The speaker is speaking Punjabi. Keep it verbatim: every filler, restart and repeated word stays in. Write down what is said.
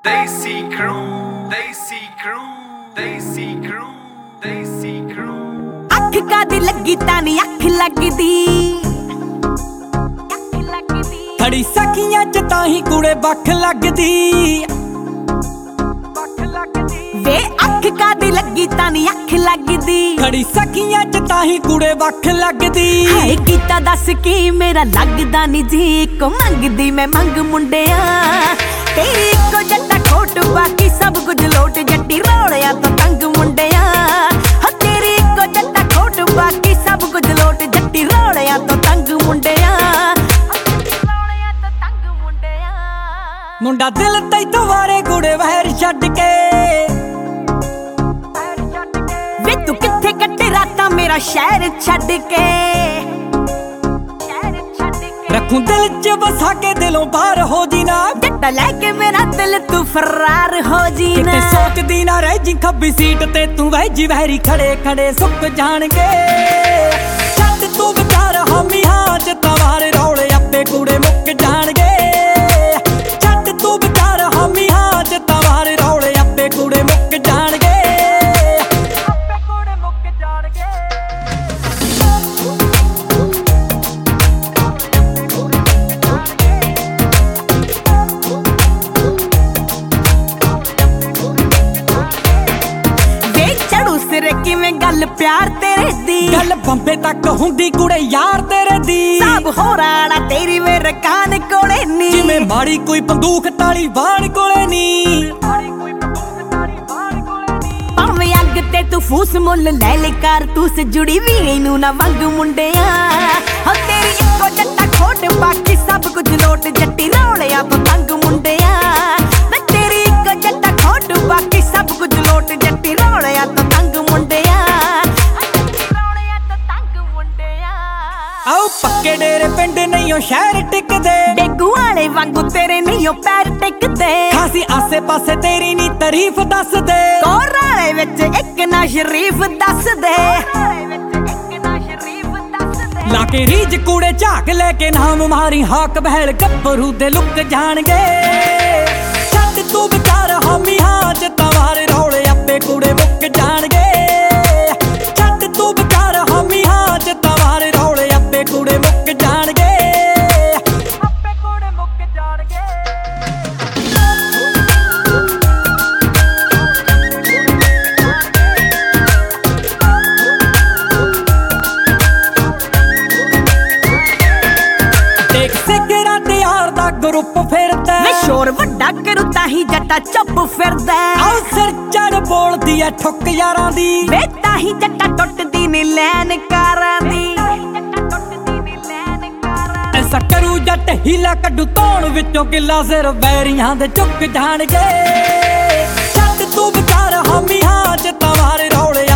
Desi Crew, Desi Crew, Desi Crew, Desi Crew। ਅੱਖ ਕਾਦੀ ਲੱਗੀ ਤਾਂ ਨੀ ਅੱਖ ਲੱਗਦੀ, ਖੜੀ ਸਖੀਆਂ ਚ ਤਾਂ ਹੀ ਕੁੜੇ ਬੱਖ ਲੱਗਦੀ। ਵੇ ਅੱਖ ਕਾਦੀ ਲੱਗੀ ਤਾਂ ਨੀ ਅੱਖ ਲੱਗਦੀ, ਖੜੀ ਸਖੀਆਂ ਚ ਤਾਂ ਹੀ ਕੁੜੇ ਬੱਖ ਲੱਗਦੀ। ਹਾਏ ਕੀਤਾ ਦੱਸ ਕੀ ਮੇਰਾ ਲੱਗਦਾ ਨੀ ਜੀ, ਕੋ ਮੰਗਦੀ ਮੈਂ ਮੰਗ ਮੁੰਡਿਆਂ ਤੇਰੀ ਇੱਕੋ ਜੱਟਾ ਖੋਟ ਬਾਕੀ ਸਭ ਕੁਝ ਲੋਟ, ਜੱਟੀ ਰੋੜਿਆ ਤਾਂ ਤੰਗ ਮੁੰਡਿਆਂ। ਹਾਂ ਤੇਰੀ ਇੱਕੋ ਜੱਟਾ ਖੋਟ ਬਾਕੀ ਸਭ ਕੁਝ ਲੋਟ, ਜੱਟੀ ਰੋੜਿਆ ਤਾਂ ਤੰਗ ਮੁੰਡਿਆਂ। ਮੁੰਡਾ ਦਿਲ ਤੈਥੋਂ ਵਾਰੇ ਕੁੜੇ ਵਹਿਰ ਛੱਡ ਕੇ, ਵੇ ਤੂੰ ਕਿੱਥੇ ਕੱਟੇ ਰਾਤਾਂ ਮੇਰਾ ਸ਼ਹਿਰ ਛੱਡ ਕੇ। ਰੱਖੂ ਦਿਲ ਚ ਵਸਾ ਕੇ ਦਿਲੋਂ ਬਾਹਰ ਹੋ ਜੀ ਨਾ, ਜੱਟਾ ਲੈ ਕੇ ਮੇਰਾ ਦਿਲ ਤੂੰ ਫਰਾਰ ਹੋ ਜੀ ਨਾ। ਕਿਤੇ ਸੋਚਦੀ ਨਾ ਰਹਿ ਜੀ ਖੱਬੀ ਸੀਟ ਤੇ ਤੂੰ ਵਹਿਜੀ ਵਹਿਰੀ ਖੜੇ ਖੜੇ ਸੁੱਕ ਜਾਣਗੇ। ਛੱਡ ਤੂੰ ਵਿਚਾਰ ਹਾਮੀ ਹਾਂ ਚ ਤਵਾਰ ਰੌਲੇ ਆਪੇ ਕੁੜੇ ਮੁੱਕ ਜਾਣਗੇ। ਛੱਡ ਤੂੰ ਵਿਚਾਰ ਹਾਮੀ ਹਾਂ ਚ ਤਵਾਰ ਰੌਲੇ ਆਪੇ ਕੁੜੇ ਮੁੱਕ ਜਾਣਗੇ। ਆਪੇ ਕੁੜੇ ਮੁੱਕ ਜਾਣਗੇ। ਕਿਵੇਂ ਗੱਲ ਪਿਆਰ ਤੇਰੇ ਦੀ, ਗੱਲ ਬੰਬੇ ਤੱਕ ਹੁੰਦੀ ਕੁੜੇ ਯਾਰ ਤੇਰੇ ਦੀ। ਸਭ ਹੋਰਾਣਾ ਤੇਰੀ ਮੇਰੇ ਕਾਨ ਕੋਲੇ ਨੀ, ਜਿਵੇਂ ਮਾੜੀ ਕੋਈ ਬੰਦੂਕ ਤਾਲੀ ਬਾਣ ਕੋਲੇ ਨੀ। ਭਾਵੇਂ ਅੱਗ ਤੇ ਤੂੰ ਫੂਸ ਮੁੱਲ ਲੈ ਲੈ ਕਾਰਤੂਸ, ਜੁੜੀ ਵੀ ਨੂੰ ਨਾ ਵੰਗ ਮੁੰਡਿਆਂ। ਹਾਂ ਤੇਰੀ ਇੱਕੋ ਜੱਟਾ ਖੋਟ ਬਾਕੀ ਸਭ ਕੁਝ ਲੋਟ, ਜੱਟੀ ਰੌਲਿਆ ਪਤੰਗ ਮੁੰਡਿਆਂ। ਮੈਂ ਤੇਰੀ ਇੱਕੋ ਜੱਟਾ ਖੋਟ ਬਾਕੀ ਸਭ ਕੁਝ ਲੋਟ, ਜੱਟੀ ਰੌਲਿਆ ਪਤੰਗ ਮੁੰਡਿਆਂ। ਆਓ ਪੱਕੇ ਡੇਰੇ ਪਿੰਡ ਨਹੀਂ ਓ ਸ਼ਹਿਰ ਟਿਕਦੇ, ਡੇਗੂ ਵਾਲੇ ਵਾਂਗੂ ਤੇਰੇ ਨਹੀਂ ਓ ਪੈਰ ਟਿਕਦੇ। ਖਾਸੀ ਆਸੇ ਪਾਸੇ ਤੇਰੀ ਨੀ ਤਾਰੀਫ ਦੱਸਦੇ, ਕੋਰਾਲੇ ਵਿੱਚ ਇੱਕ ਨਾ ਸ਼ਰੀਫ ਦੱਸਦੇ। ਲਾ ਕੇ ਰੀਜ ਕੂੜੇ ਝਾਕ ਲੈ ਕੇ ਨਾਮ ਮਾਰੀ ਹਾਕ ਬਹਿਲ ਗੱਭਰੂ ਦੇ ਲੁੱਕ ਜਾਣਗੇ। ਛੱਡ ਤੂੰ ਵਿਚਾਰ ਹਾਮੀ ਹਾਂ ਚ ਤਵਾਰ ਰੌਲੇ ਆਪੇ ਕੂੜੇ ਮੁੱਕ ਜਾਣਗੇ। ਛੱਡ ਤੂੰ ਵਿਚਾਰ ਹਾਮੀ ਹਾਂ ਚ ਤਵਾਰ ਰੌਲੇ ਆਪੇ ਕੂੜੇ ਮੁੱਕ ਜਾਣਗੇ। ਆਪੇ ਕੂੜੇ ਮੁੱਕ ਜਾਣਗੇ। ਦੇਖ ਸਿਗਰਾਂ ਤੇ ਯਾਰ ਦਾ ਗਰੁੱਪ ਫਿਰਦਾ, ਮੈਂ ਸ਼ੋਰ ਵੱਡਾ ਕਰੂ ਤਾਂ ਹੀ ਜੱਟਾ ਚੁੱਪ ਫਿਰਦਾ। ਆਓ ਸਿਰ ਚੜ ਬੋਲਦੀ ਐ ਠੁੱਕ ਯਾਰਾਂ ਦੀ, ਵੇ ਤਾਂ ਹੀ ਜੱਟਾ ਟੁੱਟਦੀ ਨੀ ਲੈਨ ਕਾਰਾਂ ਦੀ। ਐਸਾ ਕਰੂ ਜੱਟ ਹੀਲਾ ਕੱਢੂ ਧੌਣ ਵਿੱਚੋਂ ਕਿੱਲਾ, ਸਿਰ ਵੈਰੀਆਂ ਦੇ ਚੁੱਕ ਜਾਣਗੇ। ਛੱਡ ਤੂੰ ਵਿਚਾਰ ਹਾਮੀ ਹਾਂ ਚ ਤਵਾਰ ਰੌਲੇ